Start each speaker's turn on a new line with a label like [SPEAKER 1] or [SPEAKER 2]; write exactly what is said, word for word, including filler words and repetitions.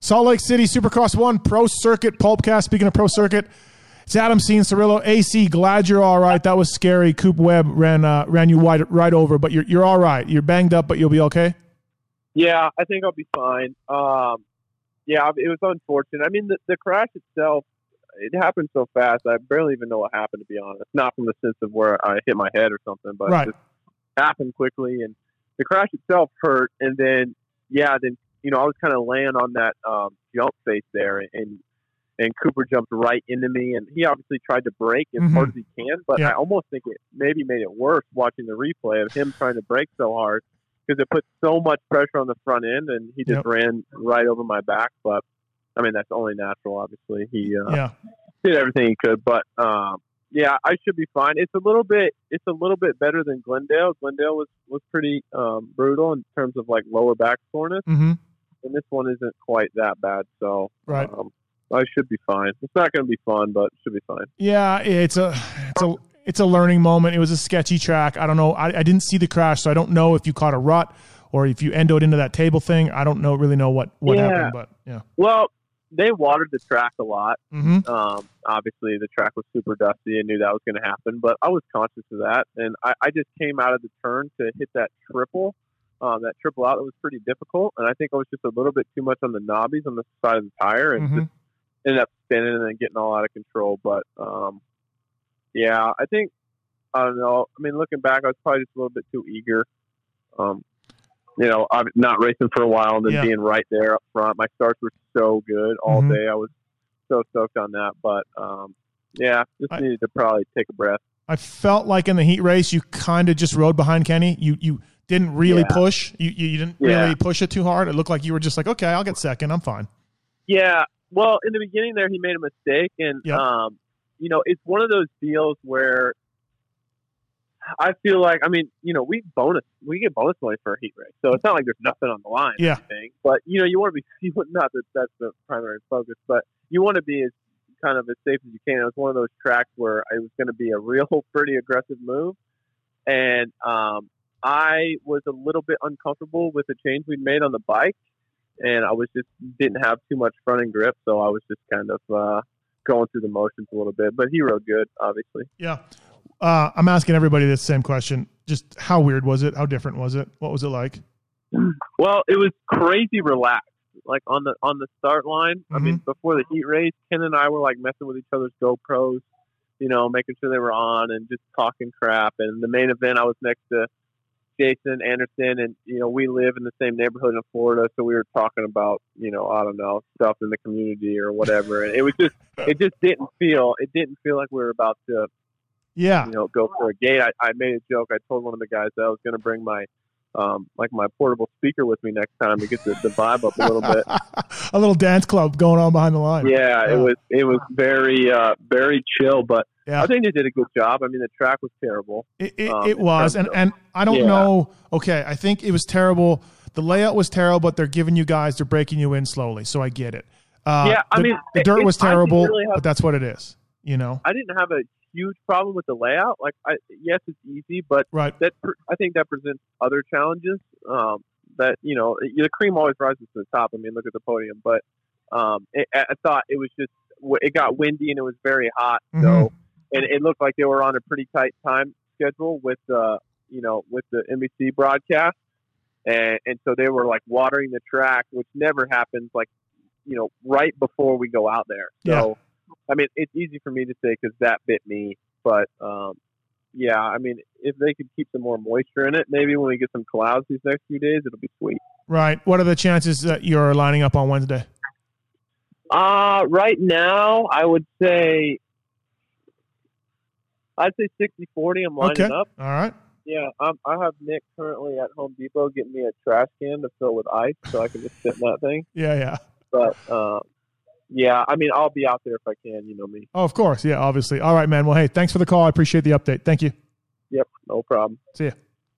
[SPEAKER 1] Salt Lake City Supercross one Pro Circuit Pulpcast. Speaking of Pro Circuit, it's Adam Cien Cirillo. A C, glad you're all right. That was scary. Coop Webb ran uh, ran you wide, right over, but you're you're all right. You're banged up, but you'll be okay.
[SPEAKER 2] Yeah, I think I'll be fine. Um, yeah, it was unfortunate. I mean, the, the crash itself, it happened so fast. I barely even know what happened, to be honest. Not from the sense of where I hit my head or something, but
[SPEAKER 1] right.
[SPEAKER 2] it just happened quickly. And the crash itself hurt. And then, yeah, then, you know, I was kind of laying on that um, jump face there, and and Cooper jumped right into me. And he obviously tried to brake as mm-hmm. hard as he can, but yeah. I almost think it maybe made it worse watching the replay of him trying to brake so hard, because it put so much pressure on the front end, and he just yep. ran right over my back. But, I mean, that's only natural, obviously. He uh, yeah. did everything he could. But, um, yeah, I should be fine. It's a little bit it's a little bit better than Glendale. Glendale was, was pretty um, brutal in terms of, like, lower back soreness.
[SPEAKER 1] Mm-hmm.
[SPEAKER 2] And this one isn't quite that bad. So
[SPEAKER 1] right.
[SPEAKER 2] um, I should be fine. It's not going to be fun, but it should be fine.
[SPEAKER 1] Yeah, it's a it's a... It's a learning moment. It was a sketchy track. I don't know. I, I didn't see the crash, so I don't know if you caught a rut or if you endoed into that table thing. I don't know really know what, what
[SPEAKER 2] yeah.
[SPEAKER 1] happened, but yeah.
[SPEAKER 2] Well, they watered the track a lot.
[SPEAKER 1] Mm-hmm.
[SPEAKER 2] Um, obviously, the track was super dusty. I knew that was going to happen, but I was conscious of that. And I, I just came out of the turn to hit that triple. Um, that triple out, it was pretty difficult. And I think I was just a little bit too much on the knobbies on the side of the tire, and
[SPEAKER 1] mm-hmm.
[SPEAKER 2] just ended up spinning and then getting all out of control. But, um, yeah, I think, I don't know. I mean, looking back, I was probably just a little bit too eager. Um, you know, I'm not racing for a while and then
[SPEAKER 1] yeah.
[SPEAKER 2] being right there up front. My starts were so good all
[SPEAKER 1] mm-hmm.
[SPEAKER 2] day. I was so stoked on that. But, um, yeah, just
[SPEAKER 1] I,
[SPEAKER 2] needed to probably take a breath.
[SPEAKER 1] I felt like in the heat race, you kind of just rode behind Kenny. You you didn't really
[SPEAKER 2] yeah.
[SPEAKER 1] push. You, you you didn't
[SPEAKER 2] yeah.
[SPEAKER 1] really push it too hard. It looked like you were just like, okay, I'll get second. I'm fine.
[SPEAKER 2] Yeah. Well, in the beginning there, he made a mistake. And,
[SPEAKER 1] yep.
[SPEAKER 2] um, you know, it's one of those deals where I feel like, I mean, you know, we bonus, we get bonus money for a heat race. So it's not like there's nothing on the line
[SPEAKER 1] yeah.
[SPEAKER 2] or anything. But, you know, you want to be, you want, not that that's the primary focus, but you want to be as kind of as safe as you can. It was one of those tracks where it was going to be a real pretty aggressive move. And um, I was a little bit uncomfortable with the change we'd made on the bike. And I was just, didn't have too much front end grip. So I was just kind of uh, going through the motions a little bit. But he rode good, obviously.
[SPEAKER 1] Yeah. Uh, I'm asking everybody this same question. Just how weird was it? How different was it? What was it like?
[SPEAKER 2] Well, it was crazy relaxed. Like on the on the start line, mm-hmm. I mean, before the heat race, Ken and I were like messing with each other's GoPros, you know, making sure they were on and just talking crap. And the main event, I was next to Jason Anderson, and you know, we live in the same neighborhood in Florida, so we were talking about, you know, I don't know, stuff in the community or whatever. And it was just, it just didn't feel, it didn't feel like we were about to.
[SPEAKER 1] Yeah,
[SPEAKER 2] you know, go for a gate. I, I made a joke. I told one of the guys that I was going to bring my, um, like my portable speaker with me next time to get the, the vibe up a little bit.
[SPEAKER 1] A little dance club going on behind the line.
[SPEAKER 2] Yeah, yeah. it was it was very uh, very chill, but
[SPEAKER 1] yeah.
[SPEAKER 2] I think they did a good job. I mean, the track was terrible.
[SPEAKER 1] It, it,
[SPEAKER 2] um,
[SPEAKER 1] it was, and,
[SPEAKER 2] of,
[SPEAKER 1] and I don't
[SPEAKER 2] yeah.
[SPEAKER 1] know. Okay, I think it was terrible. The layout was terrible, but they're giving you guys, they're breaking you in slowly, so I get it. Uh,
[SPEAKER 2] yeah, I
[SPEAKER 1] the,
[SPEAKER 2] mean,
[SPEAKER 1] the dirt
[SPEAKER 2] it,
[SPEAKER 1] was terrible,
[SPEAKER 2] really have,
[SPEAKER 1] but that's what it is. You know,
[SPEAKER 2] I didn't have a huge problem with the layout. Like, I yes, it's easy, but
[SPEAKER 1] right.
[SPEAKER 2] that I think that presents other challenges. Um, that you know, the cream always rises to the top. I mean, look at the podium. But um, it, I thought it was just it got windy and it was very hot.
[SPEAKER 1] Mm-hmm.
[SPEAKER 2] So, and it looked like they were on a pretty tight time schedule with uh, you know, with the N B C broadcast, and and so they were like watering the track, which never happens. Like, you know, right before we go out there. So.
[SPEAKER 1] Yeah.
[SPEAKER 2] I mean, it's easy for me to say because that bit me, but um, yeah, I mean, if they could keep some more moisture in it, maybe when we get some clouds these next few days, it'll be sweet.
[SPEAKER 1] Right. What are the chances that you're lining up on Wednesday?
[SPEAKER 2] Uh, right now, I would say, I'd say sixty forty. I'm lining
[SPEAKER 1] okay.
[SPEAKER 2] up.
[SPEAKER 1] All right.
[SPEAKER 2] Yeah, I'm, I have Nick currently at Home Depot getting me a trash can to fill with ice so I can just sit in that thing.
[SPEAKER 1] Yeah, yeah.
[SPEAKER 2] But, um, yeah, I mean, I'll be out there if I can, you know me.
[SPEAKER 1] Oh, of course. Yeah, obviously. All right, man. Well, hey, thanks for the call. I appreciate the update. Thank you.
[SPEAKER 2] Yep, no problem.
[SPEAKER 1] See ya.